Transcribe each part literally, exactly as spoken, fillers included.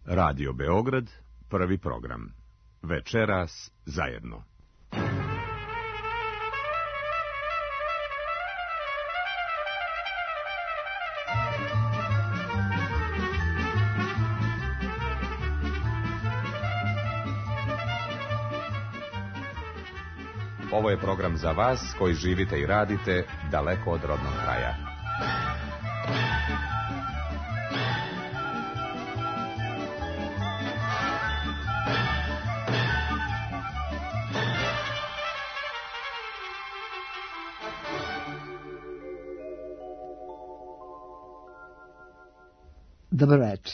Radio Beograd, prvi program. Večeras zajedno. Ovo je program za vas koji živite i radite daleko od rodnog kraja. Dobar večer.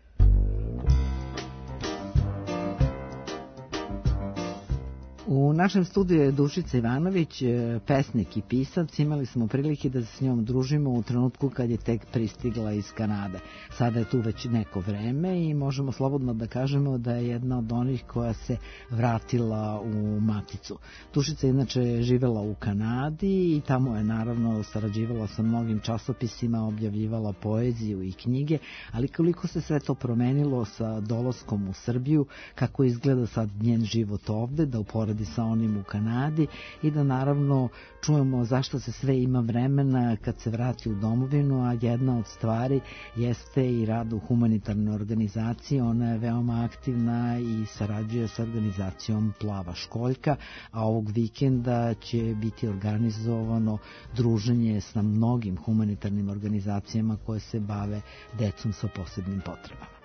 U našem studiju je Dušica Ivanović, pesnik i pisac. Imali smo prilike da se s njom družimo u trenutku kad je tek pristigla iz Kanade. Sada je tu već neko vreme i možemo slobodno da kažemo da je jedna od onih koja se vratila u maticu. Dušica je inače živela u Kanadi i tamo je naravno sarađivala sa mnogim časopisima, objavljivala poeziju i knjige, ali koliko se sve to promenilo sa dolaskom u Srbiju, kako izgleda sad njen život ovde, da uporedi sa onim u Kanadi i da naravno čujemo zašto se sve ima vremena kad se vrati u domovinu, a jedna od stvari jeste i rad u humanitarnoj organizaciji. Ona je veoma aktivna i sarađuje sa organizacijom Plava školjka, a ovog vikenda će biti organizovano druženje sa mnogim humanitarnim organizacijama koje se bave decom sa posebnim potrebama.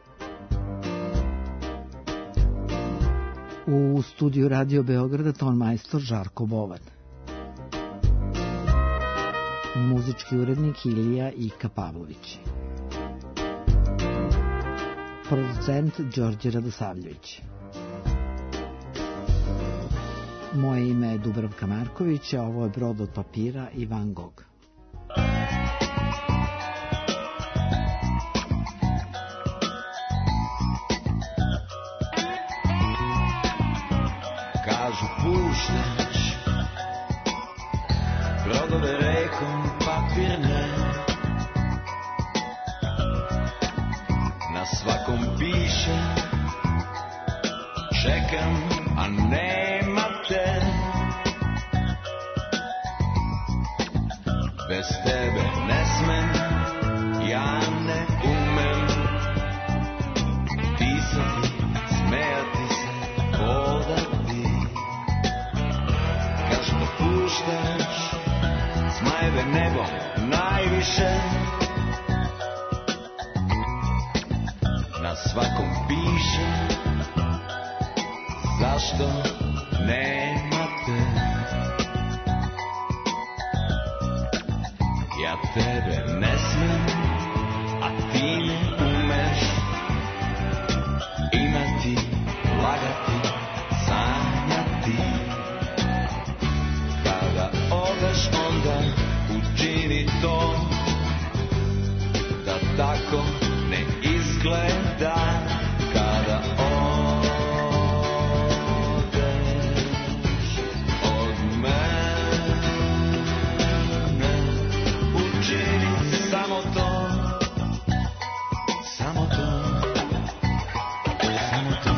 U studiju Radio Beograda ton majstor Žarko Bovan. Muzički urednik Ilija Ika Pavlović. Producent Đorđe Radosavljević. Moje ime je Dubravka Marković, a ovo je Brod od papira i Van Gogh. Puštaš brodove rekom papirne, na svakom piše čekam, a nema te. Bez tebe ne smem, ja ne umem pisati, smejati se, hodati. Puštaš zmajeve nebom najviše, na svakom piše zašto nema te. Ja tebe ne smem, a ti ne umeš imati, lagati, sanjati. Odeš onda učini to da tako ne izgleda. Kada odeš od mene, učini samo to, samo to, samo to.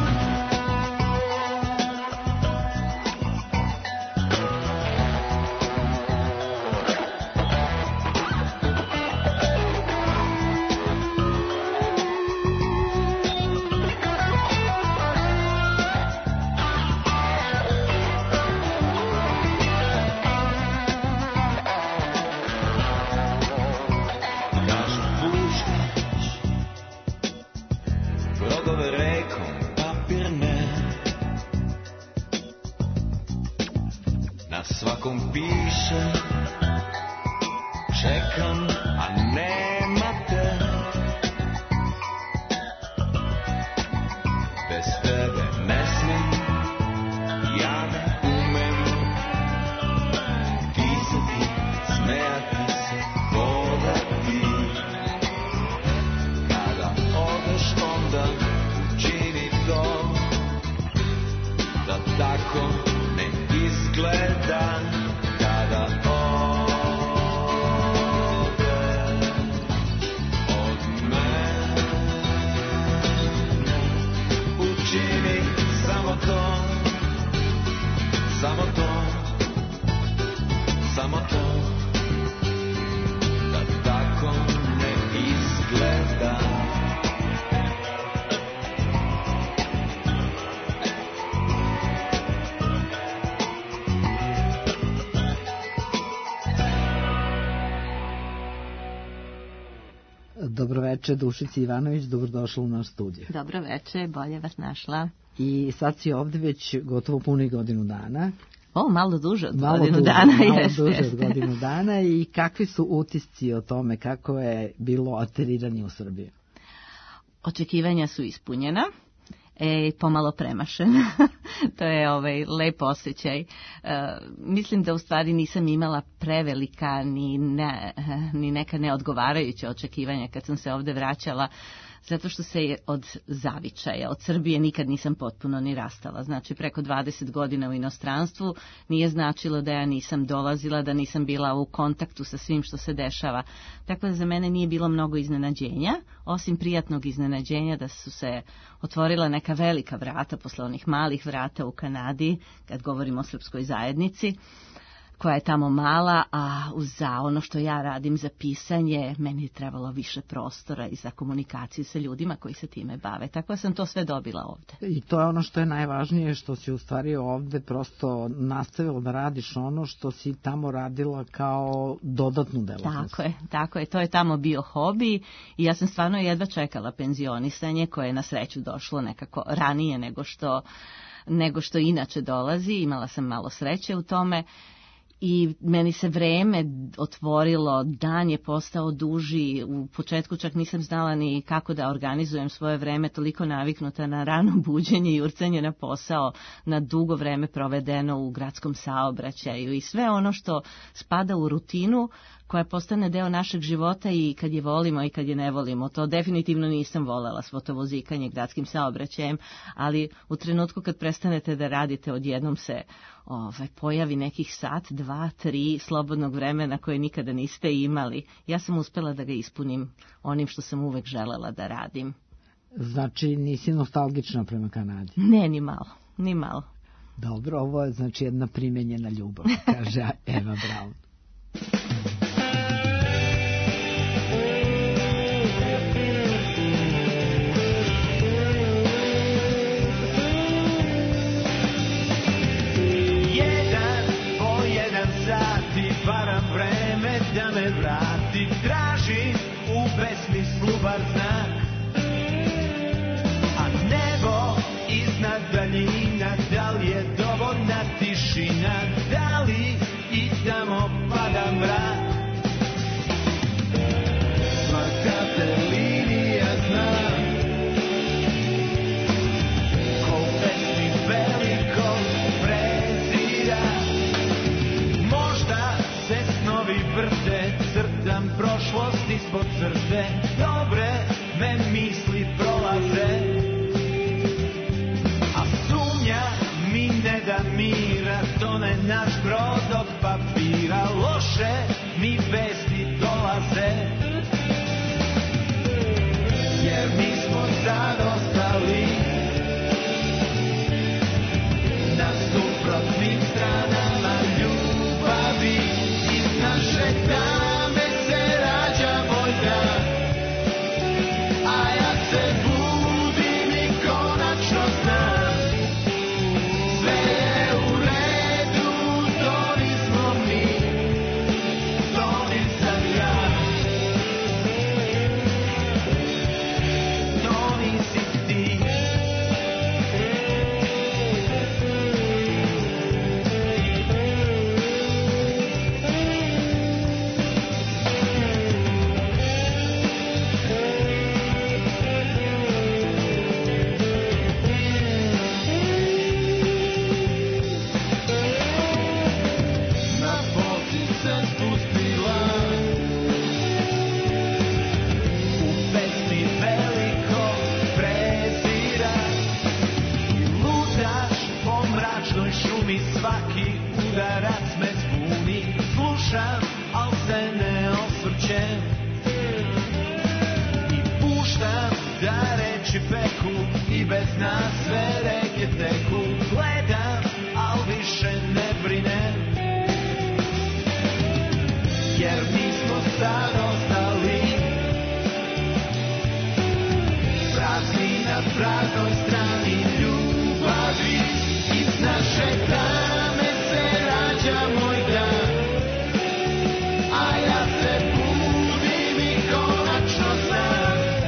Piše čekam, a nema te. Bez tebe ne smem, ja ne umem pisati, smejati se, hodati. Kada odeš onda učini to da tako ne izgleda. Kada odeš veče, Dušici Ivanović, dobrodošla u naš studio. Dobro veče, bolje vas našla. I sad si ovde već gotovo punih godinu dana. O, malo duže od malo godinu duže, dana. Malo jeste, duže jeste. od godinu dana i kakvi su utisci o tome, kako je bilo ateriranje u Srbiju? Očekivanja su ispunjena. E, pomalo premašen. To je ovaj lep osjećaj. E, mislim da u stvari nisam imala prevelika ni, ne, ni neka neodgovarajuća očekivanja kad sam se ovde vraćala, zato što se od zavičaja, od Srbije nikad nisam potpuno ni rastala. Znači, preko dvadeset godina u inostranstvu nije značilo da ja nisam dolazila, da nisam bila u kontaktu sa svim što se dešava. Tako da za mene nije bilo mnogo iznenađenja, osim prijatnog iznenađenja da su se otvorila neka velika vrata posle onih malih vrata u Kanadi, kad govorimo o srpskoj zajednici, koja je tamo mala, a za ono što ja radim za pisanje, meni je trebalo više prostora i za komunikaciju sa ljudima koji se time bave. Tako da sam to sve dobila ovde. I to je ono što je najvažnije, što si u stvari ovde prosto nastavila da radiš ono što si tamo radila kao dodatnu delatnost. Tako je, tako je. To je tamo bio hobi i ja sam stvarno jedva čekala penzionisanje koje je na sreću došlo nekako ranije nego što, nego što inače dolazi. Imala sam malo sreće u tome. I meni se vreme otvorilo, dan je postao duži, u početku čak nisam znala ni kako da organizujem svoje vreme, toliko naviknuta na rano buđenje i urcanje na posao, na dugo vreme provedeno u gradskom saobraćaju i sve ono što spada u rutinu koja postane deo našeg života i kad je volimo i kad je ne volimo. To definitivno nisam volela, svotovozikanje gradskim saobraćajem, ali u trenutku kad prestanete da radite, odjednom se ovaj, pojavi nekih sat, dva, tri slobodnog vremena koje nikada niste imali. Ja sam uspela da ga ispunim onim što sam uvek želela da radim. Znači, nisi nostalgična prema Kanadi? Ne, ni malo, ni malo. Dobro, ovo je znači jedna primenjena ljubav, kaže Eva Braun. Varam vreme da me vrati, tražim u besmislu bar znak, a nebo iznad daljina, da li je dovoljna tišina, da li i tamo pada mrak. Svaka te linija zna, ko u pesmi velikog prezira, možda se snovi vrte, crtam prošlost ispod crte, dobre me misli prolaze, a sumnja mi ne da mira, tone naš brod od papira, loše mi vesti dolaze, jer mi smo sad ostali na suprotnim stranama ljubavi. Iz naše tame se rađa moj dan, a ja se budim i konačno znam, sve je u redu, to nismo mi, to nisam ja, to nisi ti. Svaki udarac me zbuni, slušam, al se ne osvrćem i puštam da reči peku i bez nas sve reke teku, gledam, al više ne brinem, jer mi smo sad ostali prazni na praznoj strani ljubavi. Iz naše tame se rađa moj dan, a ja se budim i konačno znam,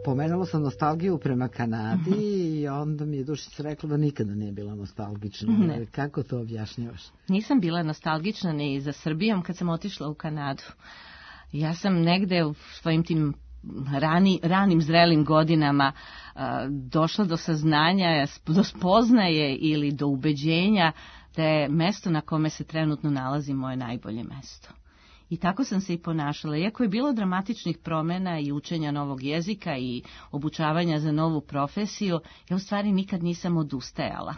Pomenula sam nostalgiju prema Kanadi i onda mi je Dušica rekla da nikada nije bila nostalgična. Ne. Kako to objašnjavaš? Nisam bila nostalgična ni za Srbijom kad sam otišla u Kanadu. Ja sam negde u svojim tim rani, ranim zrelim godinama uh, došla do saznanja, do spoznaje ili do ubeđenja da je mesto na kome se trenutno nalazi moje najbolje mesto. I tako sam se i ponašala. Iako je bilo dramatičnih promjena i učenja novog jezika i obučavanja za novu profesiju, ja u stvari nikad nisam odustajala.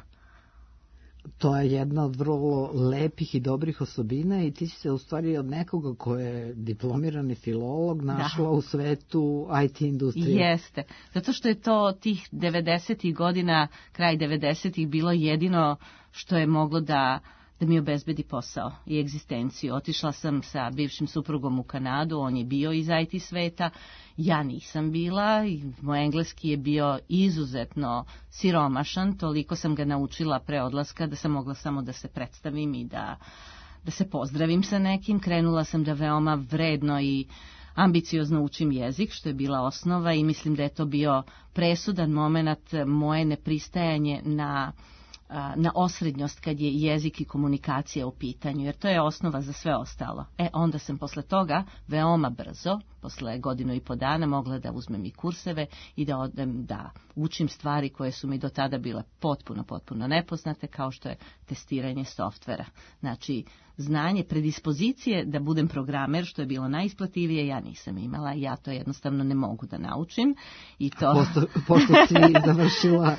To je jedna od vrlo lepih i dobrih osobina i ti si se u stvari od nekoga ko je diplomirani filolog našla da. u svetu I T industrije. Jeste, zato što je to tih devedesetih godina, kraj devedesetih bilo jedino što je moglo da da mi obezbedi posao i egzistenciju. Otišla sam sa bivšim suprugom u Kanadu, on je bio iz I T sveta, ja nisam bila, i moj engleski je bio izuzetno siromašan, toliko sam ga naučila pre odlaska da sam mogla samo da se predstavim i da, da se pozdravim sa nekim. Krenula sam da veoma vredno i ambiciozno učim jezik, što je bila osnova, i mislim da je to bio presudan moment moje nepristajanje na na osrednjost kad je jezik i komunikacija u pitanju, jer to je osnova za sve ostalo. E, onda sam posle toga veoma brzo, posle godinu i po dana, mogla da uzmem i kurseve i da odem da učim stvari koje su mi do tada bile potpuno, potpuno nepoznate, kao što je testiranje softvera. Znači, znanje, predispozicije da budem programer, što je bilo najisplativije, ja nisam imala, ja to jednostavno ne mogu da naučim. I to... Pošto, pošto si završila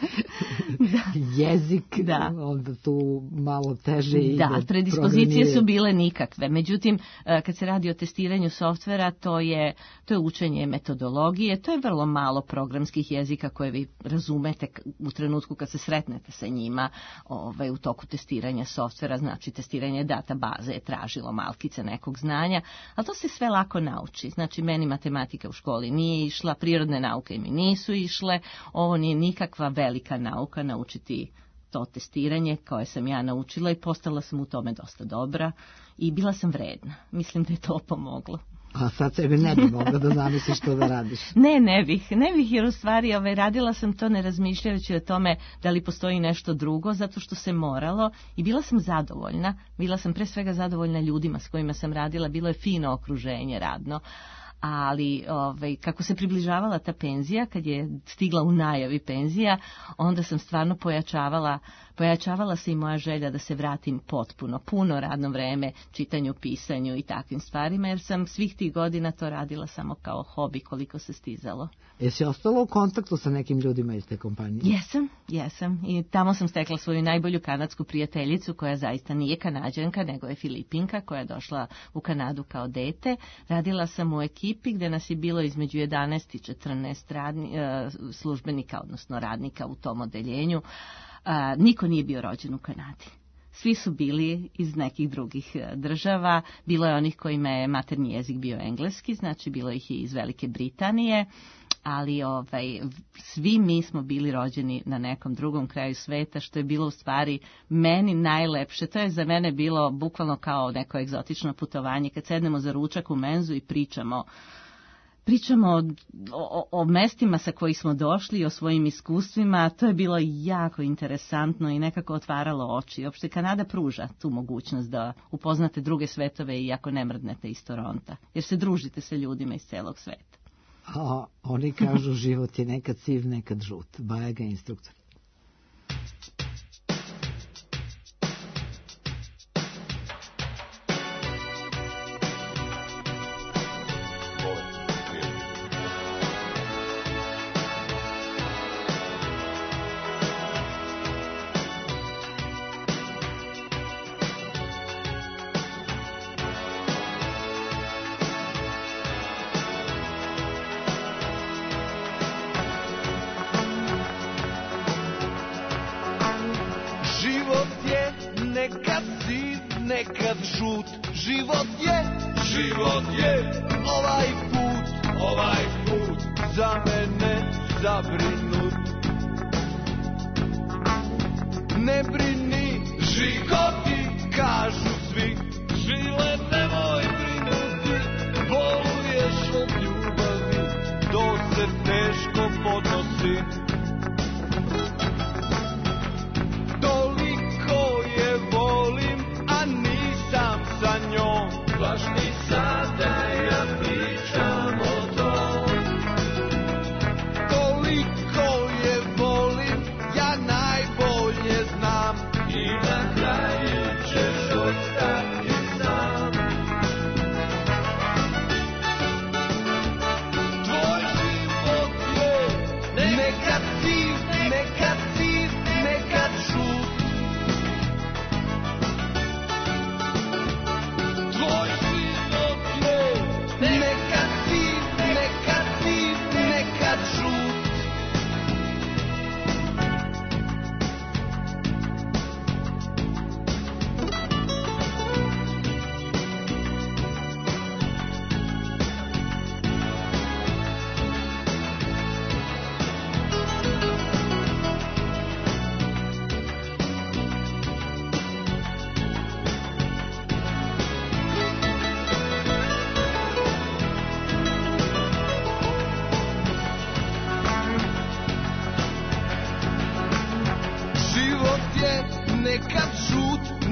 jezik, da. Onda tu malo teže ide. Da, predispozicije su bile nikakve. Međutim, kad se radi o testiranju softvera, to je, to je učenje metodologije, to je vrlo malo programskih jezika koje vi razumete u trenutku kad se sretnete sa njima ovaj, u toku testiranja softvera, znači testiranje database baze je tražilo malkice nekog znanja, ali to se sve lako nauči. Znači, meni matematika u školi nije išla, prirodne nauke mi nisu išle, ovo nije nikakva velika nauka naučiti to testiranje koje sam ja naučila i postala sam u tome dosta dobra i bila sam vredna. Mislim da je to pomoglo. A sad sebi ne bi mogla da zamisliš što da radiš. Ne, ne bih. Ne bih jer u stvari ovaj, radila sam to ne razmišljajući o tome da li postoji nešto drugo, zato što se moralo i bila sam zadovoljna. Bila sam pre svega zadovoljna ljudima s kojima sam radila. Bilo je fino okruženje radno. Ali ovaj, kako se približavala ta penzija, kad je stigla u najavi penzija, onda sam stvarno pojačavala, pojačavala se i moja želja da se vratim potpuno, puno radno vreme, čitanju, pisanju i takvim stvarima, jer sam svih tih godina to radila samo kao hobi koliko se stizalo. Jesi ostala u kontaktu sa nekim ljudima iz te kompanije? Jesam, jesam. I tamo sam stekla svoju najbolju kanadsku prijateljicu, koja zaista nije Kanađanka, nego je Filipinka, koja je došla u Kanadu kao dete. Radila sam u ekipi gde nas je bilo između jedanaest i četrnaest radni, službenika, odnosno radnika u tom odeljenju. Niko nije bio rođen u Kanadi. Svi su bili iz nekih drugih država. Bilo je onih kojima je maternji jezik bio engleski, znači bilo ih je iz Velike Britanije, ali ovaj, svi mi smo bili rođeni na nekom drugom kraju sveta, što je bilo u stvari meni najlepše. To je za mene bilo bukvalno kao neko egzotično putovanje, kad sednemo za ručak u menzu i pričamo Pričamo o, o, o mestima sa kojih smo došli, o svojim iskustvima. To je bilo jako interesantno i nekako otvaralo oči. Uopšte Kanada pruža tu mogućnost da upoznate druge svetove iako ne mrdnete iz Toronta, jer se družite sa ljudima iz celog sveta. A, oni kažu život je nekad siv, nekad žut. Bajaga instruktor. Nekad žut, život je, život je, ovaj put, ovaj put, za mene zabrinut. Ne brini, životi, kažu svi, žile nemoj brinuti, boluješ od ljubavi, to se teško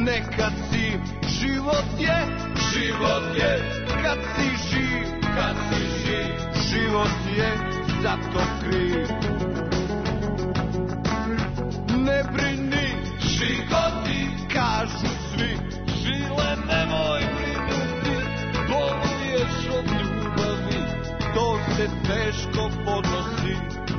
nekad si, život je, život je, kad si živ, kad si živ, život je zato kriv. Ne brini, životi, kažu svi, žile nemoj brinuti, boluješ od ljubavi, to se teško podnosi.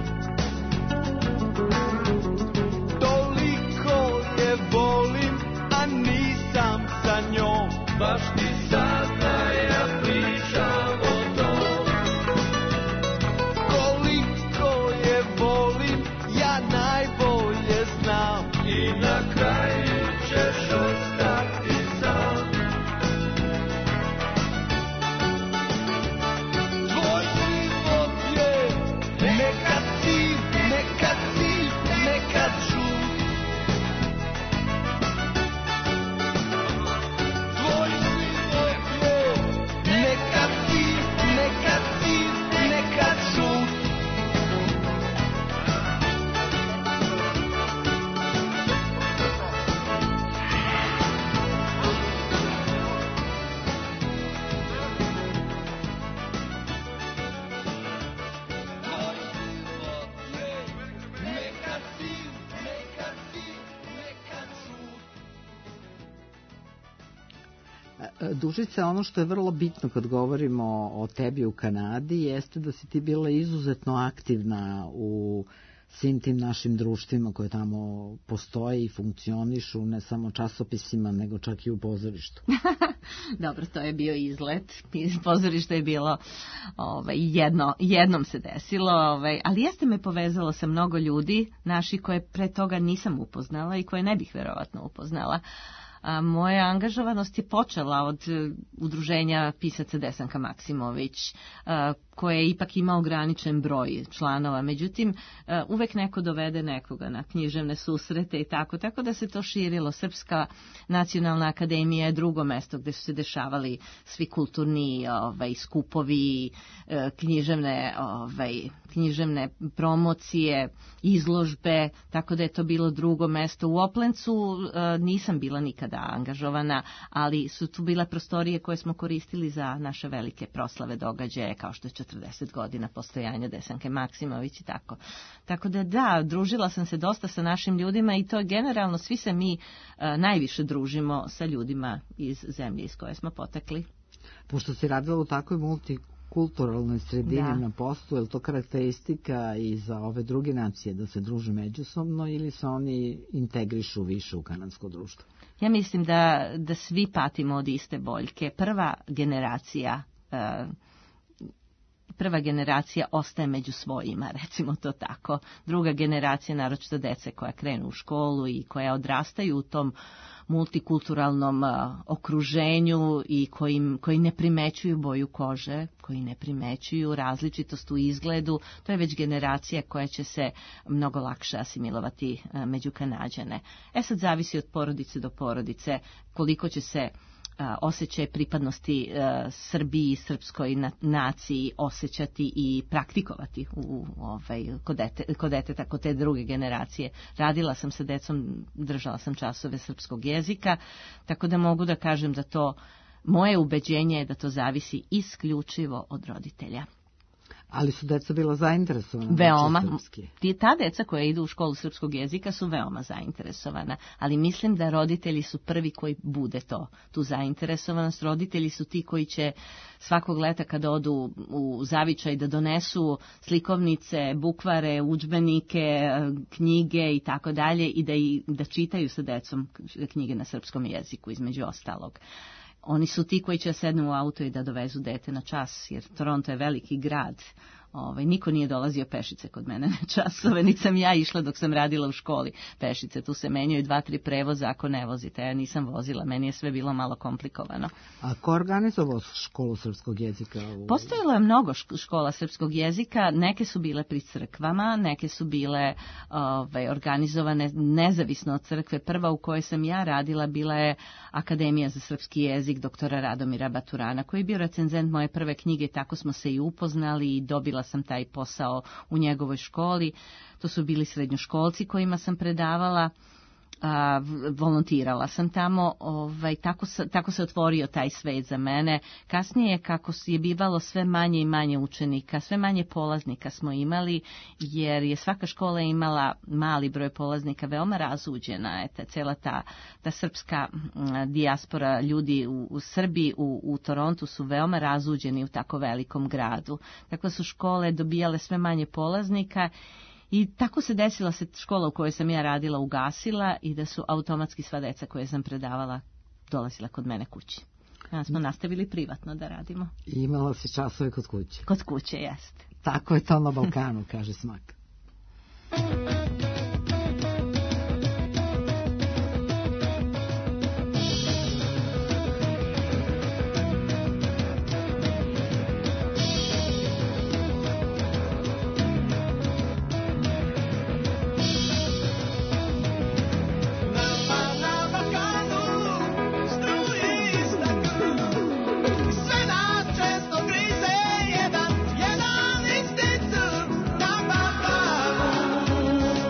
Toliko je volim, a nisam sa njom, baš ti sada ja pričam o tom. Koliko je volim, ja najbolje znam, i na kraju ćeš ostati sam. Tvoj život je nekad si, nekad si, nekad žut. Tvoj život je nekad si, nekad si, nekad žut. Dušica, ono što je vrlo bitno kad govorimo o tebi u Kanadi jeste da si ti bila izuzetno aktivna u svim tim našim društvima koje tamo postoje i funkcionišu, ne samo časopisima, nego čak i u pozorištu. Dobro, to je bio izlet. Pozorište je bilo ovaj, jedno, jednom se desilo, ovaj, ali jeste me povezalo sa mnogo ljudi naši koje pre toga nisam upoznala i koje ne bih verovatno upoznala. A moja angažovanost je počela od udruženja pisaca Desanka Maksimović, koje ipak ima ograničen broj članova. Međutim, uvek neko dovede nekoga na književne susrete i tako, tako da se to širilo. Srpska nacionalna akademija je drugo mesto gde su se dešavali svi kulturni ovaj, skupovi, književne, ovaj, književne promocije, izložbe, tako da je to bilo drugo mesto. U Oplencu nisam bila nikada angažovana, ali su tu bile prostorije koje smo koristili za naše velike proslave događaje, kao što je četrdeset godina postojanja Desanke Maksimović i tako. Tako da da, družila sam se dosta sa našim ljudima i to generalno svi se mi a, najviše družimo sa ljudima iz zemlje iz koje smo potekli. Pošto si radila u takvoj multikulturalnoj sredini da. Na poslu, je li to karakteristika i za ove druge nacije da se druže međusobno ili se oni integrišu više u kanadsko društvo? Ja mislim da, da svi patimo od iste boljke. Prva generacija uh, prva generacija ostaje među svojima, recimo to tako. Druga generacija, naročito dece koja krenu u školu i koja odrastaju u tom multikulturalnom uh, okruženju i koji, koji ne primećuju boju kože, koji ne primećuju različitost u izgledu, to je već generacija koja će se mnogo lakše asimilovati uh, među Kanađane. E sad zavisi od porodice do porodice koliko će se osjećaj pripadnosti uh, Srbiji i srpskoj na, naciji osjećati i praktikovati u, ovaj, kod, dete, kod deteta, kod te druge generacije. Radila sam sa decom, držala sam časove srpskog jezika, tako da mogu da kažem da to, moje ubeđenje je da to zavisi isključivo od roditelja. Ali su deca bila zainteresovana? Veoma. Ta deca koja idu u školu srpskog jezika su veoma zainteresovana, ali mislim da roditelji su prvi koji bude to, tu zainteresovanost. Roditelji su ti koji će svakog leta kada odu u zavičaj da donesu slikovnice, bukvare, udžbenike, knjige i tako dalje i da, i, da čitaju sa decom knjige na srpskom jeziku, između ostalog. Oni su ti koji će sednu u auto i da dovezu dete na čas, jer Toronto je veliki grad. Ovaj, niko nije dolazio pešice kod mene na časove, niti sam ja išla dok sam radila u školi pešice. Tu se menjaju dva, tri prevoza ako ne vozite. Ja nisam vozila, meni je sve bilo malo komplikovano. A ko organizovao školu srpskog jezika? U... Postojalo je mnogo škola srpskog jezika, neke su bile pri crkvama, neke su bile ove, organizovane nezavisno od crkve. Prva u kojoj sam ja radila bila je Akademija za srpski jezik doktora Radomira Baturana, koji je bio recenzent moje prve knjige, tako smo se i upoznali i dobila sam taj posao u njegovoj školi. To su bili srednjoškolci kojima sam predavala. A, volontirala sam tamo, ovaj, tako, tako se otvorio taj svet za mene. Kasnije, kako je bivalo sve manje i manje učenika, sve manje polaznika smo imali, jer je svaka škola imala mali broj polaznika, veoma razuđena je ta, cela ta, ta srpska dijaspora, ljudi u, u Srbiji, u, u Torontu su veoma razuđeni u tako velikom gradu. Tako su škole dobijale sve manje polaznika. I tako se desila se škola u kojoj sam ja radila ugasila i da su automatski sva deca koje sam predavala dolazila kod mene kući. Ja smo nastavili privatno da radimo. I imala si časove kod kuće. Kod kuće, jeste. Tako je to na Balkanu, kaže Smak. Jedan, jedan instinkt na Balkanu.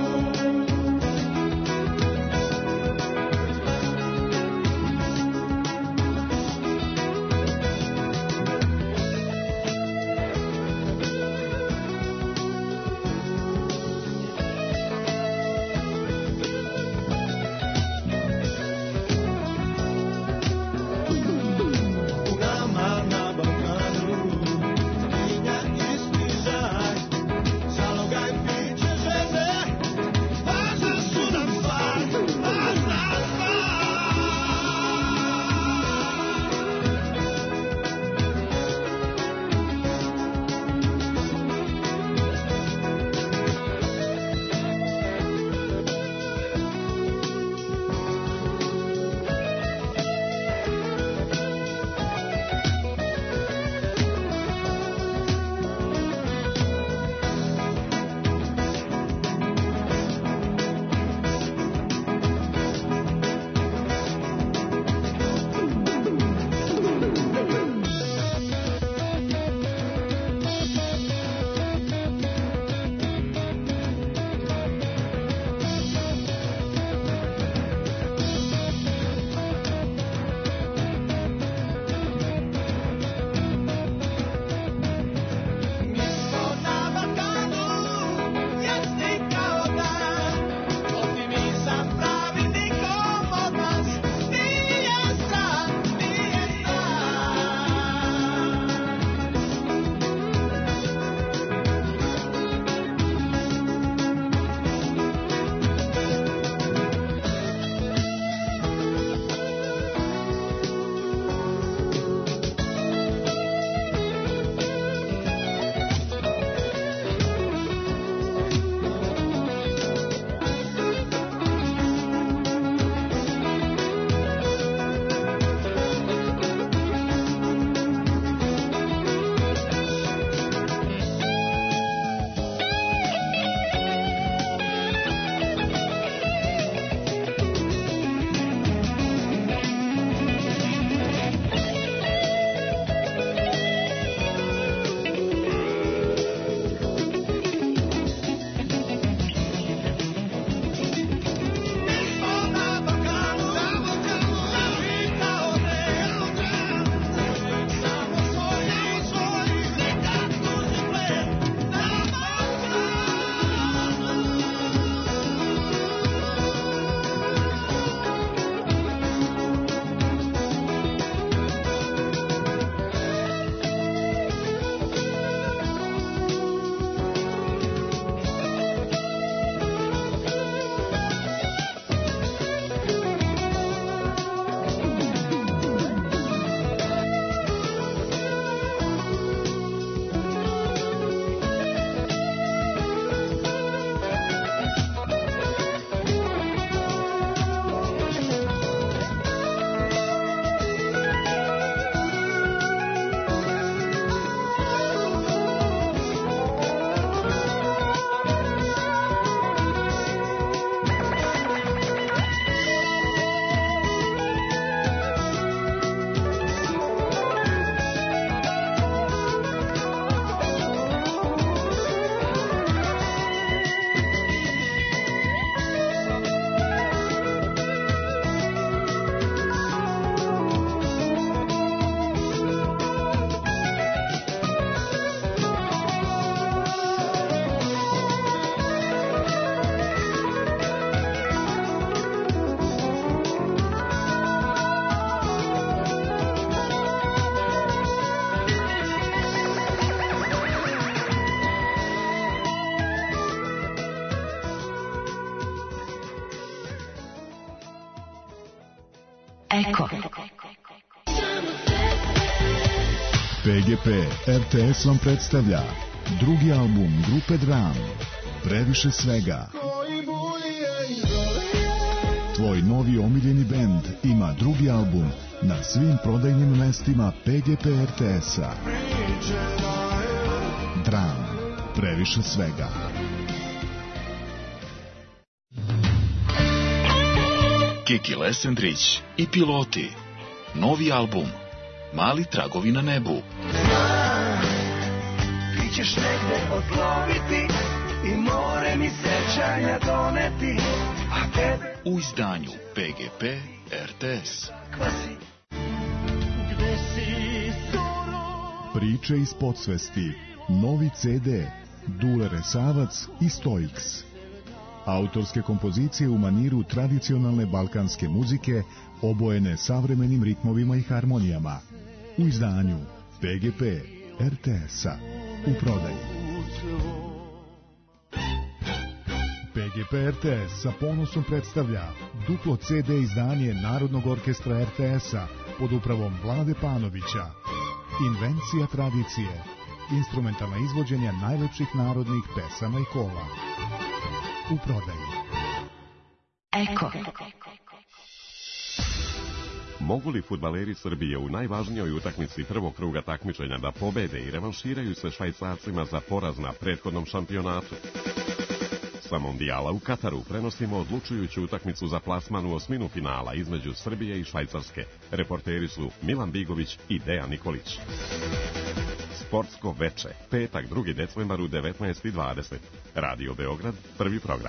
Eko. P G P R T S vam predstavlja drugi album grupe Dram, Previše svega. Tvoj novi omiljeni bend ima drugi album na svim prodajnim mestima P G P R T S-a. Dram, Previše svega. Kiki Lesendrić i Piloti. Novi album Mali tragovi na nebu. Ti ćeš negde odloviti i more mi sećanja doneti, a tebe U izdanju P G P R T S. kvasi. Gde si soro? Priče iz podsvesti. Novi C D. Dule Resavac i Stoiks. Autorske kompozicije u maniru tradicionalne balkanske muzike, obojene savremenim ritmovima i harmonijama. U izdanju P G P R T S-a. U prodaji. P G P R T S sa ponosom predstavlja duplo C D izdanje Narodnog orkestra R T S-a pod upravom Vlade Panovića. Invencija tradicije. Instrumentalna izvođenja najlepših narodnih pesama i kola. U prodaji. Eko. Mogu li fudbaleri Srbije u najvažnijoj utakmici prvog kruga takmičenja da pobede i revanširaju se Švajcarcima za poraz na prethodnom šampionatu? Sa mondijala u Kataru prenosimo odlučujuću utakmicu za plasman u osminu finala između Srbije i Švajcarske. Reporteri su Milan Bigović i Dejan Nikolić. Sportsko veče, petak drugi decembar u devetnaest i dvadeset. Radio Beograd, prvi program.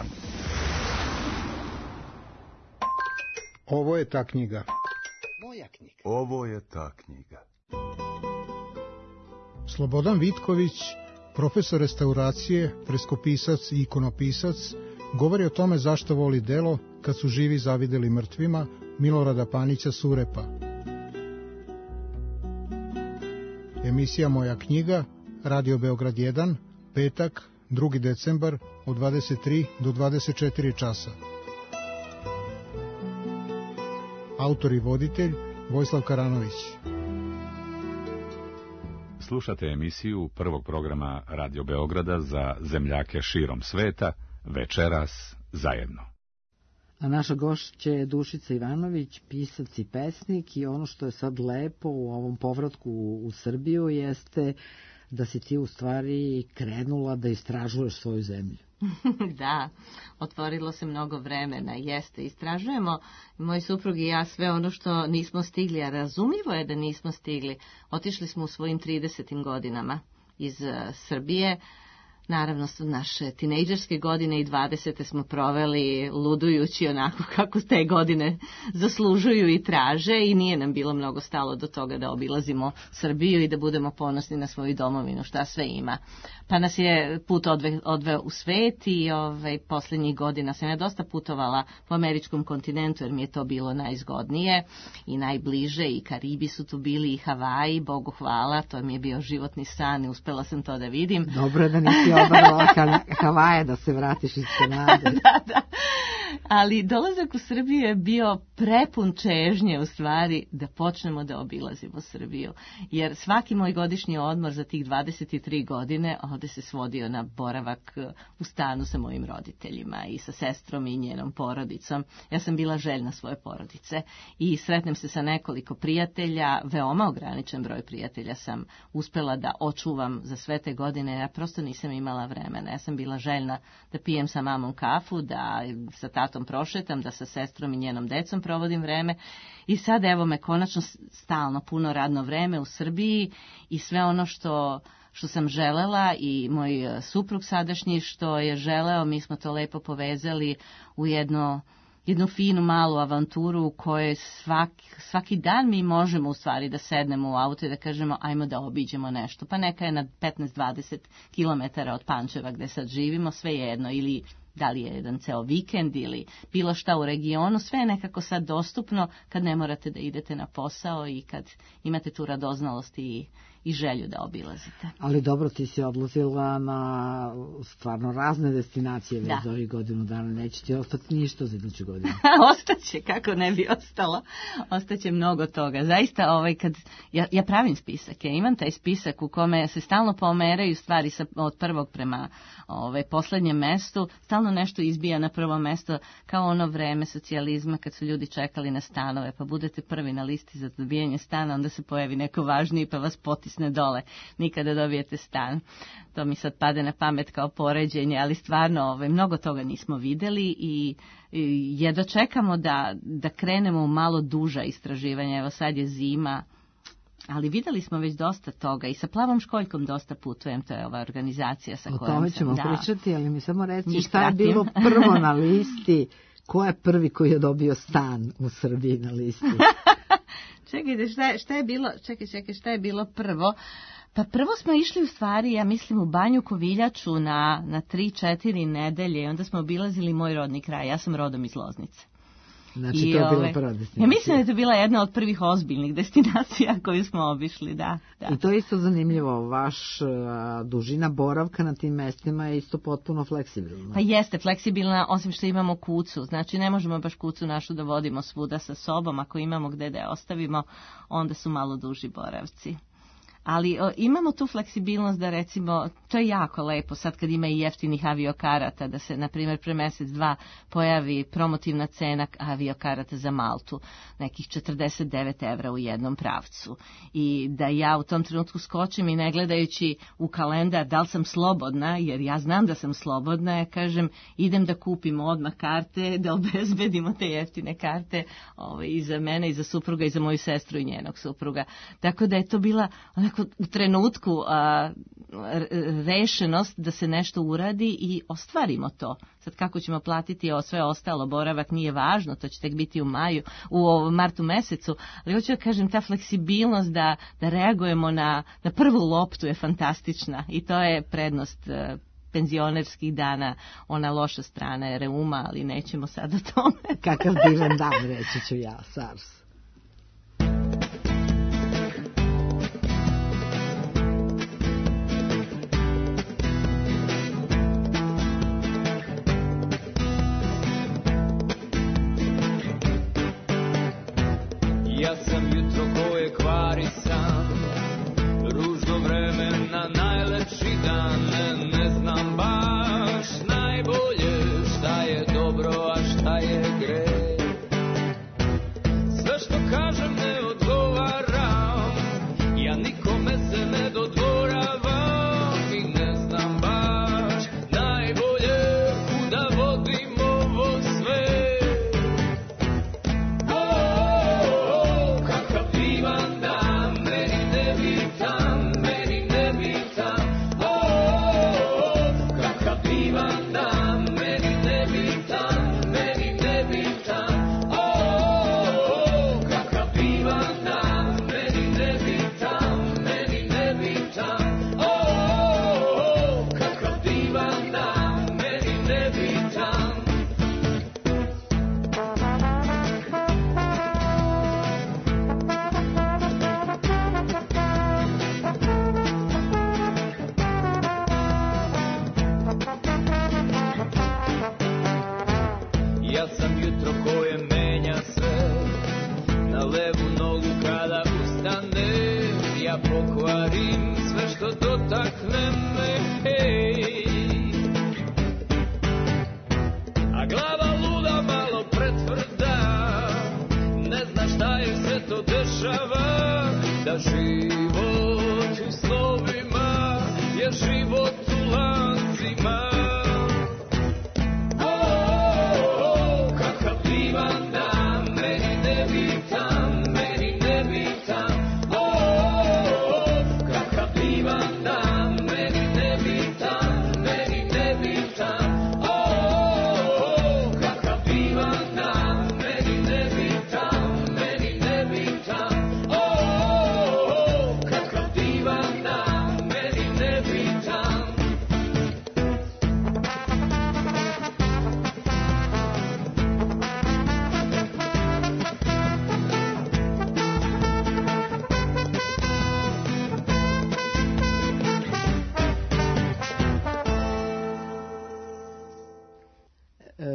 Ovo je ta knjiga. Moja knjiga. Ovo je ta knjiga. Slobodan Vitković, profesor restauracije, freskopisac i ikonopisac, govori o tome zašto voli delo Kad su živi zavideli mrtvima Milorada Panića Surepa. Emisija Moja knjiga, Radio Beograd jedan, petak, drugi decembar, od dvadeset tri do dvadeset četiri časa. Autor i voditelj Vojislav Karanović. Slušate emisiju prvog programa Radio Beograda za zemljake širom sveta, večeras zajedno. A naša gošća je Dušica Ivanović, pisac i pesnik, i ono što je sad lepo u ovom povratku u Srbiju jeste da si ti u stvari krenula da istražuješ svoju zemlju. Da, otvorilo se mnogo vremena, jeste, istražujemo, moj suprug i ja, sve ono što nismo stigli, a razumljivo je da nismo stigli. Otišli smo u svojim tridesetim godinama iz uh, Srbije. Naravno, naše tinejdžerske godine i dvadesete smo proveli ludujući onako kako te godine zaslužuju i traže, i nije nam bilo mnogo stalo do toga da obilazimo Srbiju i da budemo ponosni na svoju domovinu, šta sve ima. Pa nas je put odve, odveo u svet i ovaj, posljednjih godina sam ja dosta putovala po američkom kontinentu, jer mi je to bilo najzgodnije i najbliže, i Karibi su tu bili i Havaji, Bogu hvala, to mi je bio životni san i uspela sam to da vidim. Dobro je da nisi obarala Havaje da se vratiš iz Kanade. Da, da. Ali dolazak u Srbiju je bio prepun čežnje, u stvari, da počnemo da obilazimo Srbiju. Jer svaki moj godišnji odmor za tih dvadeset tri godine ovde se svodio na boravak u stanu sa mojim roditeljima i sa sestrom i njenom porodicom. Ja sam bila željna svoje porodice i sretnem se sa nekoliko prijatelja, veoma ograničen broj prijatelja sam uspela da očuvam za sve te godine. Ja prosto nisam imala vremena. Ja sam bila željna da pijem sa mamom kafu, da sa tatom prošetam, da sa sestrom i njenom decom provodim vreme. I sad evo me konačno stalno puno radno vreme u Srbiji i sve ono što što sam želela i moj suprug sadašnji što je želeo, mi smo to lepo povezali u jedno jednu finu malu avanturu u kojoj svaki, svaki dan mi možemo u stvari da sednemo u auto i da kažemo ajmo da obiđemo nešto. Pa neka je na petnaest do dvadeset kilometara od Pančeva gde sad živimo, sve jedno, ili da li je jedan ceo vikend ili bilo šta u regionu, sve je nekako sad dostupno kad ne morate da idete na posao i kad imate tu radoznalost i, i želju da obilazite. Ali dobro, ti si odlazila na stvarno razne destinacije već za ovih godinu dana, neće ti ostati ništa za iduću godinu. Ostaće, kako ne bi ostalo. Ostaće mnogo toga. Zaista, ovaj, kad, ja, ja pravim spisak, ja imam taj spisak u kome se stalno pomeraju stvari sa, od prvog prema ovaj, poslednjem mestu, stalno nešto izbija na prvo mesto, kao ono vreme socijalizma kad su ljudi čekali na stanove, pa budete prvi na listi za dobijanje stana, onda se pojavi neko važniji pa vas potisne dole, nikada dobijete stan. To mi sad pade na pamet kao poređenje, ali stvarno ovaj, mnogo toga nismo videli i, i jedva čekamo da, da krenemo u malo duža istraživanja. Evo sad je zima, ali videli smo već dosta toga i sa Plavom školjkom dosta putujem, to je ova organizacija sa kojom sam. O tome ćemo da, pričati, ali mi samo reci šta pratim. Je bilo prvo na listi, ko je prvi koji je dobio stan u Srbiji na listi? Čekajte, šta je, šta je bilo, čekaj, čekaj, šta je bilo prvo? Pa prvo smo išli u stvari, ja mislim, u Banju Koviljaču na, na tri, četiri nedelje i onda smo obilazili moj rodni kraj. Ja sam rodom iz Loznice. Znači I to je bila prva destinacija. Ja mislim da je to bila jedna od prvih ozbiljnih destinacija koju smo obišli, da. da. I to je isto zanimljivo, vaš uh, dužina boravka na tim mestima je isto potpuno fleksibilna. Pa jeste fleksibilna, osim što imamo kucu, znači ne možemo baš kucu našu da vodimo svuda sa sobom, ako imamo gde da je ostavimo, onda su malo duži boravci. Ali o, imamo tu fleksibilnost da recimo, to je jako lepo sad kad ima i jeftinih aviokarata, da se na primjer pre mjesec dva pojavi promotivna cena aviokarata za Maltu, nekih četrdeset devet evra u jednom pravcu. I da ja u tom trenutku skočim i ne gledajući u kalendar da li sam slobodna, jer ja znam da sam slobodna, ja kažem idem da kupim odmah karte, da obezbedimo te jeftine karte ovaj, i za mene, i za supruga, i za moju sestru i njenog supruga. Tako da je to bila onako u trenutku a, rešenost da se nešto uradi i ostvarimo to. Sad kako ćemo platiti o sve ostalo, boravak nije važno, to će tek biti u maju, u martu mesecu, ali hoću da kažem, ta fleksibilnost da, da reagujemo na, na prvu loptu je fantastična i to je prednost a, penzionerskih dana, ona loša strana je reuma, ali nećemo sad o tome. Kakav divan dan, reći ću ja, SARS. Ja sam jutro koje kvari sam, ružno vreme na najlepši dan, ne znam baš najbolje šta je dobro, a šta je greh. Sve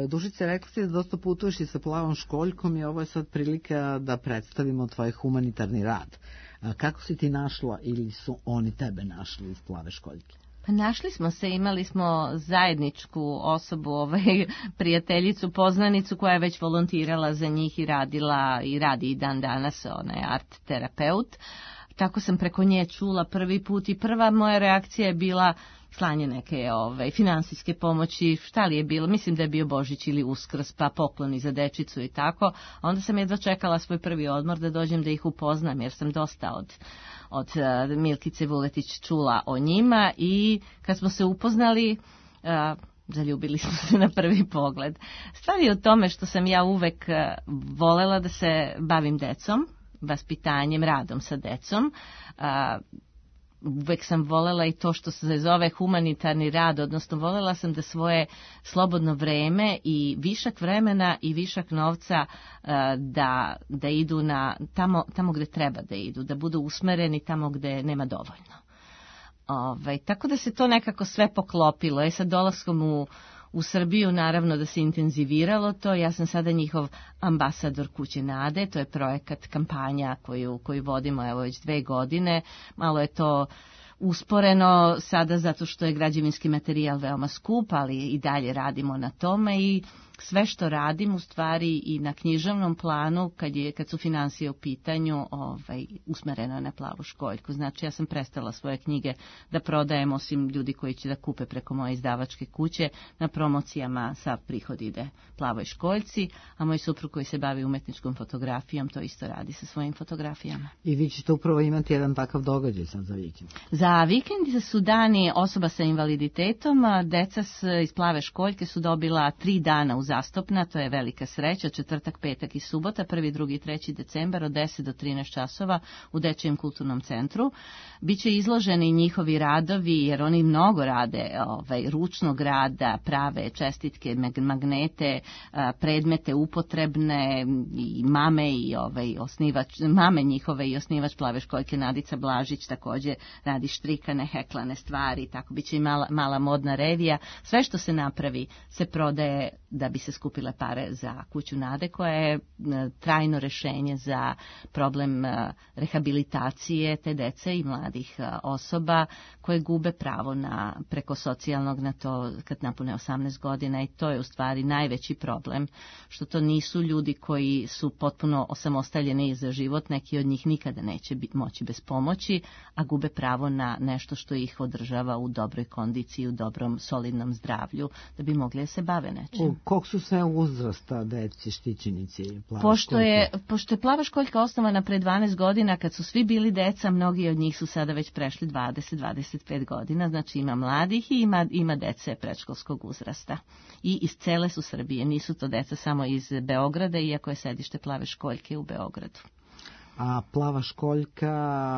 Dušice, rekla si da dosta putuješ i sa Plavom školjkom i ovo je sad prilika da predstavimo tvoj humanitarni rad. Kako si ti našla ili su oni tebe našli iz Plave školjke? Pa našli smo se, imali smo zajedničku osobu, ovaj, prijateljicu, poznanicu koja je već volontirala za njih i radila i radi i dan danas, ona je art terapeut. Tako sam preko nje čula prvi put i prva moja reakcija je bila slanje neke ovaj, finansijske pomoći, šta li je bilo, mislim da je bio Božić ili Uskrs, pa pokloni za dečicu i tako. Onda sam jedva čekala svoj prvi odmor da dođem da ih upoznam, jer sam dosta od, od uh, Milkice Vuletić čula o njima i kad smo se upoznali, uh, zaljubili smo se na prvi pogled. Stvar je u tome što sam ja uvek uh, volela da se bavim decom, vaspitanjem, radom sa decom. Uh, uvek sam volela i to što se zove humanitarni rad, odnosno volela sam da svoje slobodno vreme i višak vremena i višak novca uh, da, da idu na tamo, tamo gde treba da idu, da budu usmereni tamo gde nema dovoljno. Ovaj, tako da se to nekako sve poklopilo. E sad dolaskom u U Srbiju naravno da se intenziviralo to, ja sam sada njihov ambasador Kuće nade, to je projekat, kampanja koju, koju vodimo evo već dve godine, malo je to usporeno sada zato što je građevinski materijal veoma skup, ali i dalje radimo na tome i sve što radim u stvari i na književnom planu kad, je, kad su finansije u pitanju ovaj, usmereno na Plavu školjku. Znači ja sam prestala svoje knjige da prodajem osim ljudi koji će da kupe preko moje izdavačke kuće. Na promocijama sav prihod ide Plavoj školjci, a moj suprug koji se bavi umetničkom fotografijom to isto radi sa svojim fotografijama. I vi ćete upravo imati jedan takav događaj sad za vikend. Za vikend su dani osoba sa invaliditetom, deca iz Plave školjke su dobila tri dana uzastopna, to je velika sreća, četvrtak, petak i subota, prvi, drugi, treći decembar od deset do trinaest časova u Dečijem kulturnom centru. Biće izloženi njihovi radovi, jer oni mnogo rade ovaj, ručnog rada, prave čestitke, magnete, predmete upotrebne i mame i ovaj, osnivač, mame njihove i osnivač Plave školjke Nadica Blažić također radi štrikane, heklane stvari, tako biće i mala, mala modna revija. Sve što se napravi se prodaje da bi se skupile pare za Kuću nade, koja je trajno rešenje za problem rehabilitacije te dece i mladih osoba koje gube pravo na preko socijalnog na to kad napune osamnaest godina, i to je u stvari najveći problem, što to nisu ljudi koji su potpuno osamostaljeni za život, neki od njih nikada neće biti moći bez pomoći, a gube pravo na nešto što ih održava u dobroj kondiciji, u dobrom solidnom zdravlju, da bi mogli da se bave nečim. U kog su sve uzrasta deci štićenici Plave pošto je, pošto je Plava školjka osnovana pre dvanaest godina, kad su svi bili deca, mnogi od njih su sada već prešli dvadeset do dvadeset pet godina, znači ima mladih i ima, ima dece predškolskog uzrasta. I iz cele su Srbije, nisu to deca samo iz Beograda, iako je sedište Plave školjke u Beogradu. A Plava školjka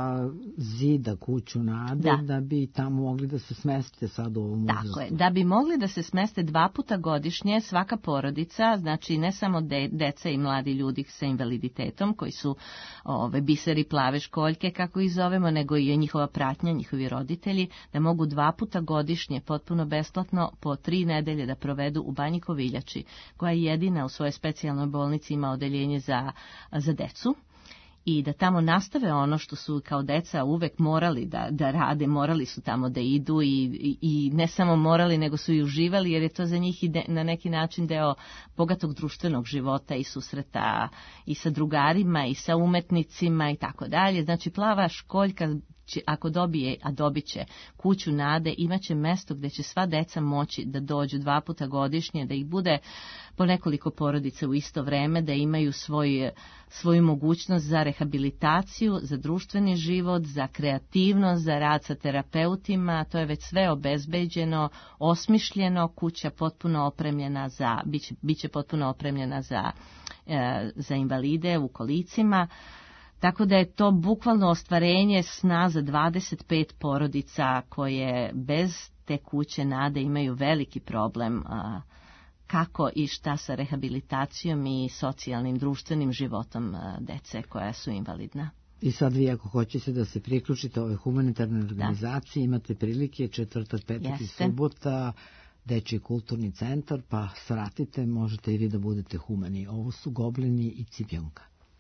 zida Kuću nade da. da bi tamo mogli da se smestite sad u ovom uzrastu. Tako je, da bi mogli da se smeste dva puta godišnje svaka porodica, znači ne samo de, deca i mladi ljudi sa invaliditetom koji su ove, biseri Plave školjke, kako ih zovemo, nego i njihova pratnja, njihovi roditelji, da mogu dva puta godišnje potpuno besplatno po tri nedelje da provedu u Banji Koviljači, koja je jedina u svojoj specijalnoj bolnici ima odeljenje za, za decu. I da tamo nastave ono što su kao deca uvek morali da, da rade, morali su tamo da idu i, i, i ne samo morali, nego su i uživali, jer je to za njih i de, na neki način deo bogatog društvenog života i susreta i sa drugarima i sa umetnicima i tako dalje. Znači Plava školjka će, ako dobije, a dobit će Kuću nade, imaće mesto gde će sva deca moći da dođu dva puta godišnje, da ih bude po nekoliko porodica u isto vreme, da imaju svoj, svoju mogućnost za rehabilitaciju, za društveni život, za kreativnost, za rad sa terapeutima. To je već sve obezbeđeno, osmišljeno, kuća potpuno opremljena za, biće, biće potpuno opremljena za, e, za invalide u kolicima. Tako da je to bukvalno ostvarenje sna za dvadeset pet porodica koje bez te Kuće nade imaju veliki problem a, kako i šta sa rehabilitacijom i socijalnim društvenim životom a, dece koja su invalidna. I sad vi ako hoćete da se priključite ovoj humanitarnoj organizaciji, da. Imate prilike četvrtak, petak i subota, Dečiji kulturni centar, pa svratite, možete i vi da budete humani. Ovo su Goblini i Cipionka.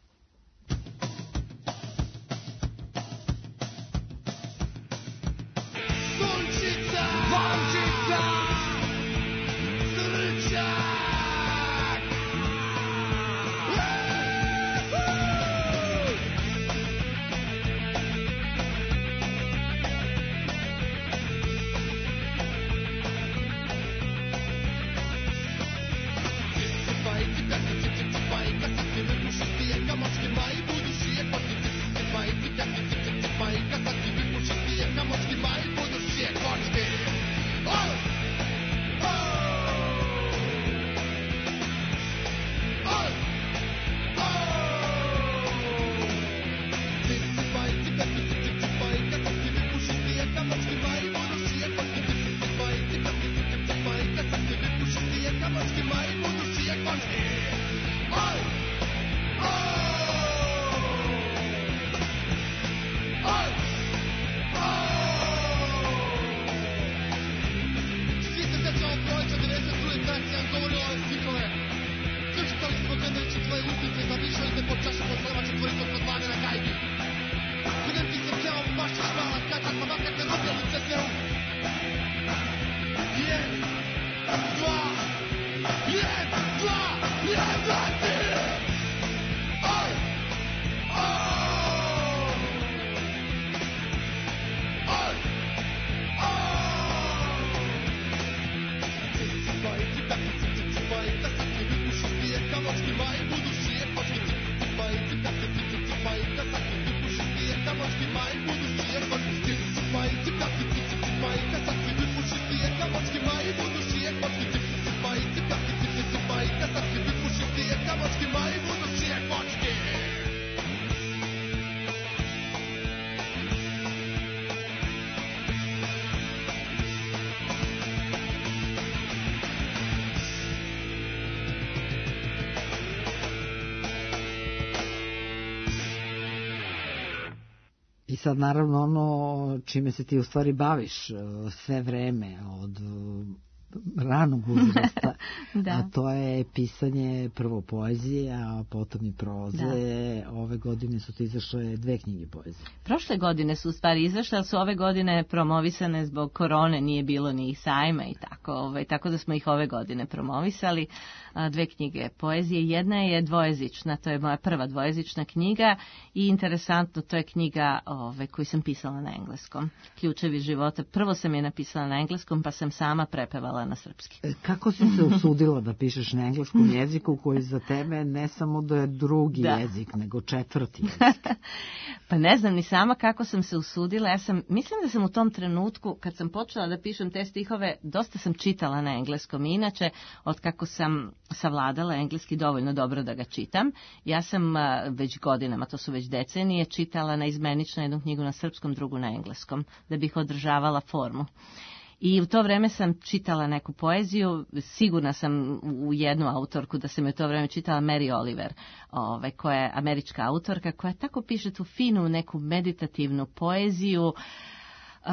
Sunčica, Vančica, Srčak. I sad naravno ono čime se ti u stvari baviš sve vreme od ranog uzrasta, da. A to je pisanje prvo poezije, a potom i proze. Da. Ove godine su ti izašle dve knjige poezije. Prošle godine su u stvari izašle, ali su ove godine promovisane zbog korone, nije bilo ni sajma i tako, ovaj, tako da smo ih ove godine promovisali. Dve knjige poezije. Jedna je dvojezična, to je moja prva dvojezična knjiga i interesantno, to je knjiga ove, koju sam pisala na engleskom. Ključevi života. Prvo sam je napisala na engleskom, pa sam sama prepevala na srpski. Kako si se usudila da pišeš na engleskom jeziku koji za tebe ne samo da je drugi da. jezik, nego četvrti jezik? Pa ne znam ni sama kako sam se usudila. Ja sam, mislim da sam u tom trenutku, kad sam počela da pišem te stihove, dosta sam čitala na engleskom. Inače, od kako sam savladala engleski dovoljno dobro da ga čitam, ja sam već godinama, to su već decenije, čitala naizmenično jednu knjigu na srpskom, drugu na engleskom, da bih održavala formu. I u to vreme sam čitala neku poeziju, sigurna sam u jednu autorku da sam je u to vreme čitala, Mary Oliver, ovaj, koja je američka autorka, koja tako piše tu finu neku meditativnu poeziju, uh,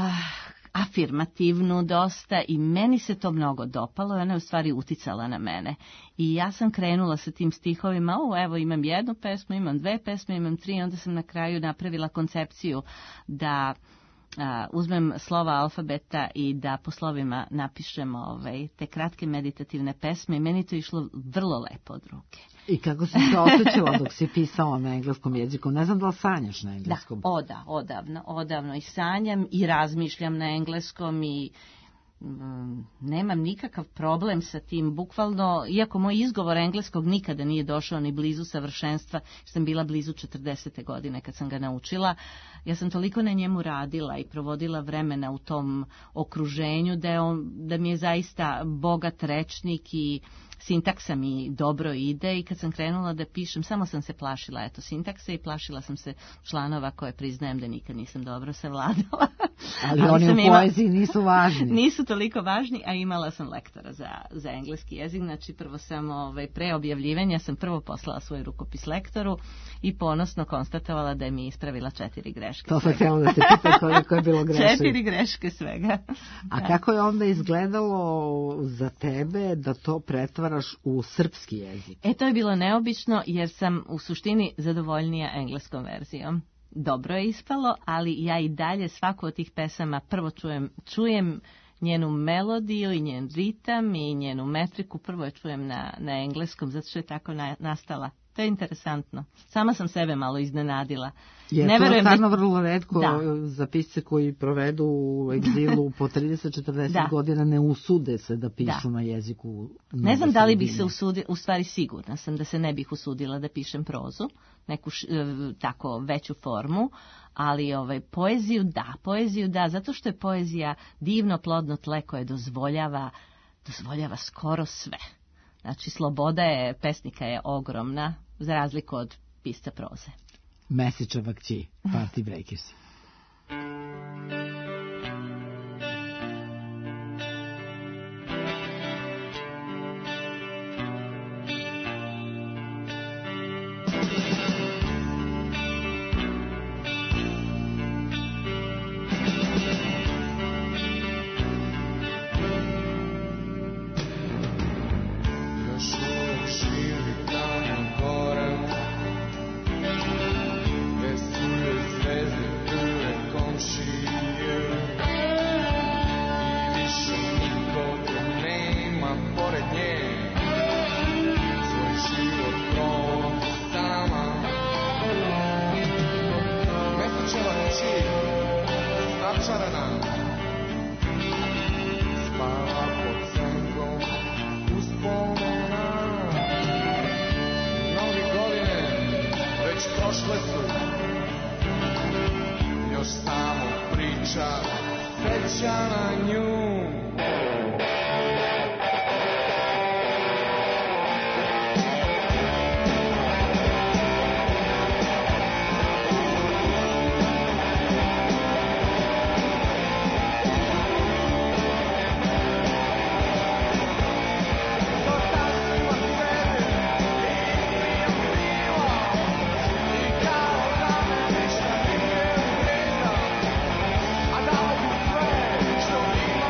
afirmativnu dosta i meni se to mnogo dopalo i ona je u stvari uticala na mene. I ja sam krenula sa tim stihovima, o evo imam jednu pesmu, imam dve pesme, imam tri, onda sam na kraju napravila koncepciju da Uh, uzmem slova alfabeta i da po slovima napišem ovaj, te kratke meditativne pesme i meni to išlo vrlo lepo od ruke. I kako si se osjećala dok si pisala na engleskom jeziku? Ne znam da li sanjaš na engleskom? Da, oda, odavno, odavno i sanjam i razmišljam na engleskom i um, nemam nikakav problem sa tim, bukvalno, iako moj izgovor engleskog nikada nije došao ni blizu savršenstva, sam bila blizu četrdesete godine kad sam ga naučila, ja sam toliko na njemu radila i provodila vremena u tom okruženju da, je on, da mi je zaista bogat rečnik i sintaksa mi dobro ide i kad sam krenula da pišem, samo sam se plašila eto sintakse i plašila sam se članova koje priznajem da nikad nisam dobro savladala. Ali, Ali oni u ima... poeziji nisu važni. Nisu toliko važni, a imala sam lektora za, za engleski jezik, znači prvo sam ovaj, pre objavljivanja sam prvo poslala svoj rukopis lektoru i ponosno konstatovala da je mi ispravila četiri greške. To sam htjela da te pita koliko je bilo greške. Četiri greške svega. A da. Kako je onda izgledalo za tebe da to pretvaraš u srpski jezik? E, to je bilo neobično jer sam u suštini zadovoljnija engleskom verzijom. Dobro je ispalo, ali ja i dalje svaku od tih pesama prvo čujem, čujem njenu melodiju i njen ritam i njenu metriku, prvo je čujem na, na engleskom, zato što je tako na, nastala. To je interesantno. Sama sam sebe malo iznenadila. Je ne to stvarno da... vrlo redko da. Za pisce koji provedu u egzilu po trideset četrdeset da. Godina ne usude se da pišu da. Na jeziku. Ne znam da li bih se usudila, u stvari sigurna sam da se ne bih usudila da pišem prozu, neku š, tako veću formu, ali ovaj, poeziju da, poeziju da, zato što je poezija divno plodno tle koje dozvoljava, dozvoljava skoro sve. Znači, sloboda je, pesnika je ogromna, za razliku od pisca proze. Mesića Vakći, Party Breakers. Slowly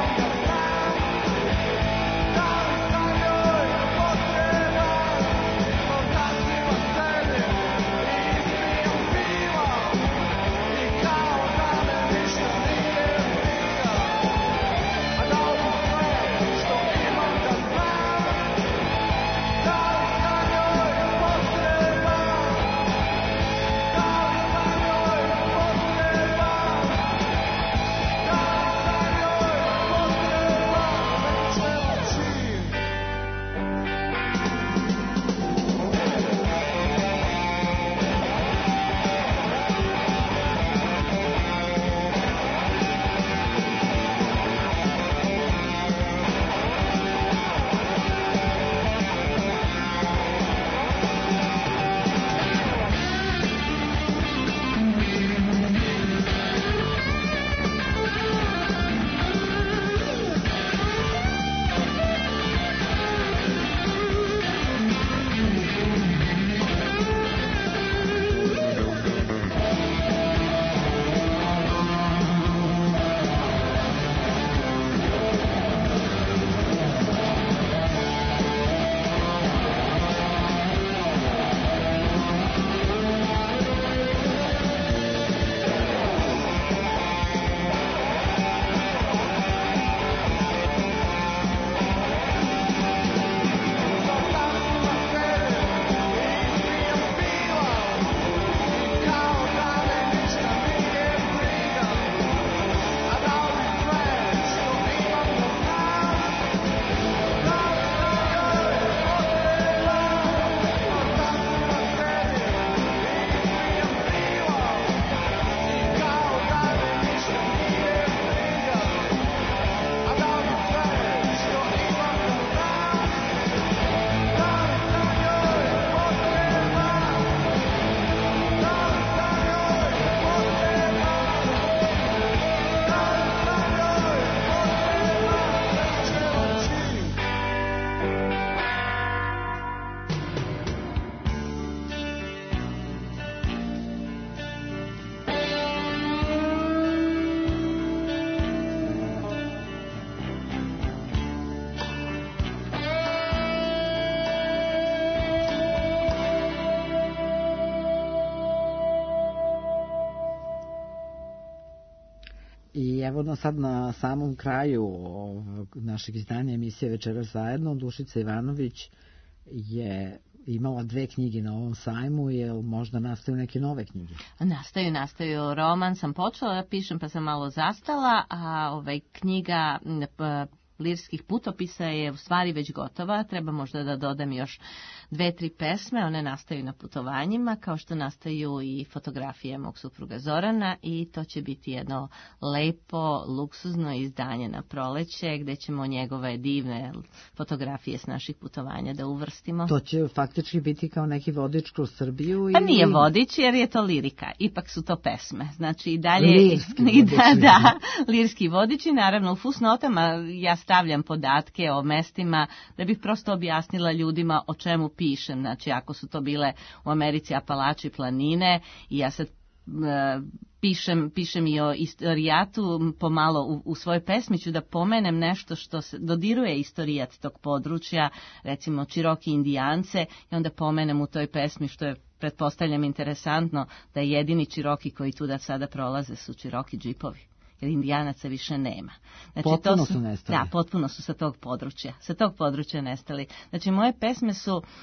I evo no, sad na samom kraju našeg izdanja emisije Večeras zajedno, Dušica Ivanović je imala dve knjige na ovom sajmu, je možda nastaju neke nove knjige? Nastaju, nastaju. Roman sam počela da pišem pa sam malo zastala, a ovaj knjiga lirskih putopisa je u stvari već gotova. Treba možda da dodam još dve, tri pesme. One nastaju na putovanjima, kao što nastaju i fotografije mog supruga Zorana, i to će biti jedno lepo, luksuzno izdanje na proleće, gde ćemo njegove divne fotografije s naših putovanja da uvrstimo. To će faktički biti kao neki vodič kroz Srbiju? Pa ili... nije vodič, jer je to lirika. Ipak su to pesme. Znači i dalje... Lirski i da, da, lirski vodiči. Naravno, u fusnotama ja stavljam podatke o mestima da bih prosto objasnila ljudima o čemu pišem. Znači, ako su to bile u Americi Apalači planine i ja sad e, pišem, pišem i o istorijatu pomalo u, u svojoj pesmi, ću da pomenem nešto što se dodiruje istorijat tog područja, recimo Čiroki Indijance, i onda pomenem u toj pesmi, što je pretpostavljam interesantno, da jedini Čiroki koji tu da sada prolaze su Čiroki džipovi, jer Indijanaca više nema. Znači, potpuno to su, su nestali. Da, potpuno su sa tog područja. Sa tog područja nestali. Znači, moje pesme su uh,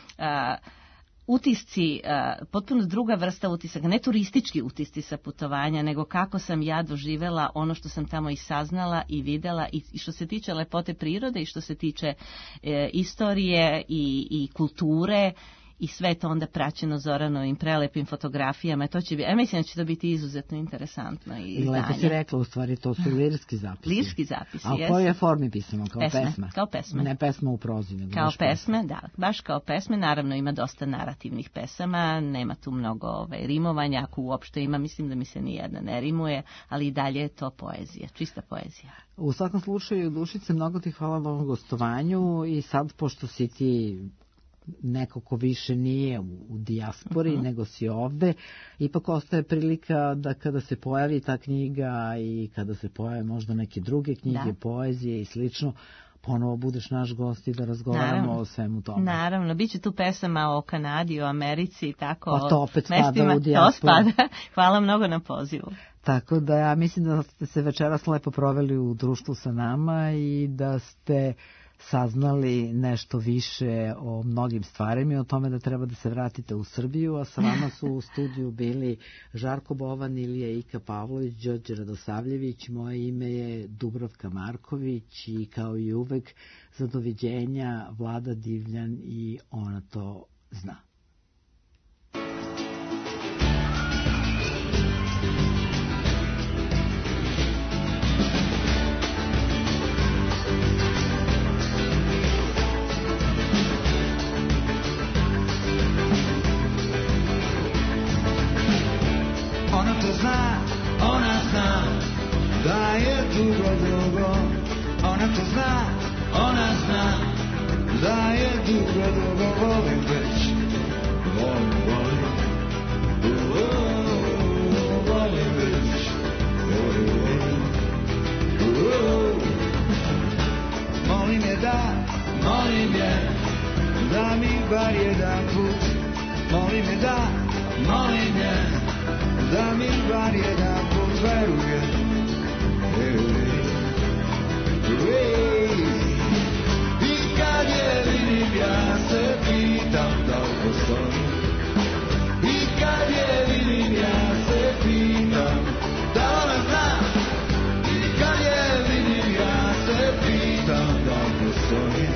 utisci, uh, potpuno druga vrsta utisaka, ne turistički utisci sa putovanja, nego kako sam ja doživela ono što sam tamo i saznala i videla, i, i što se tiče lepote prirode, i što se tiče uh, istorije i, i kulture, i sve to onda praćeno Zoranovim prelepim fotografijama. To će biti, ja mislim da će to biti izuzetno interesantno i izdanje. Lepo si rekla, u stvari to su lirski zapisi. Lirski zapisi, a u kojoj je formi pisano? Kao pesme, pesma? Kao pesme. Ne pesma u prozi, nego kao pesme, pesme. da, baš kao pesme. Naravno ima dosta narativnih pesama, nema tu mnogo ovaj, rimovanja, ako uopšte ima, mislim da mi se nijedna ne rimuje, ali i dalje je to poezija, čista poezija. U svakom slučaju, Dušice, mnogo ti hvala ovom gostovanju, i sad, pošto si ti neko ko više nije u, u dijaspori, uh-huh. nego si ovde, ipak ostaje prilika da kada se pojavi ta knjiga i kada se pojave možda neke druge knjige, da. Poezije i slično, ponovo budeš naš gost i da razgovaramo Naravno. O svemu tome. Naravno, bit će tu pesama o Kanadi, o Americi i tako. Pa to opet mestima. Spada u dijasporu. To spada. Hvala mnogo na pozivu. Tako da ja mislim da ste se večeras lepo proveli u društvu sa nama i da ste saznali nešto više o mnogim stvarima i o tome da treba da se vratite u Srbiju, a sa vama su u studiju bili Žarko Bovan, Ilija Ika Pavlović, Đorđe Radosavljević, moje ime je Dubravka Marković i kao i uvek za doviđenja Vlada Divljan i Ona to zna. Ona zna da je dugo, dugo. Ona to zna, ona zna da je dugo, dugo. Volim već, volim, volim, volim već, volim, volim. Molim je da, molim je da mi bar jedan put. Molim je da, molim je da mi bar jedan put veruje, veruje, veruje. I kad je vidim ja se pitam da li postoji. I kad je vidim ja se pitam da ona zna. I kad je vidim ja se pitam da li postoji.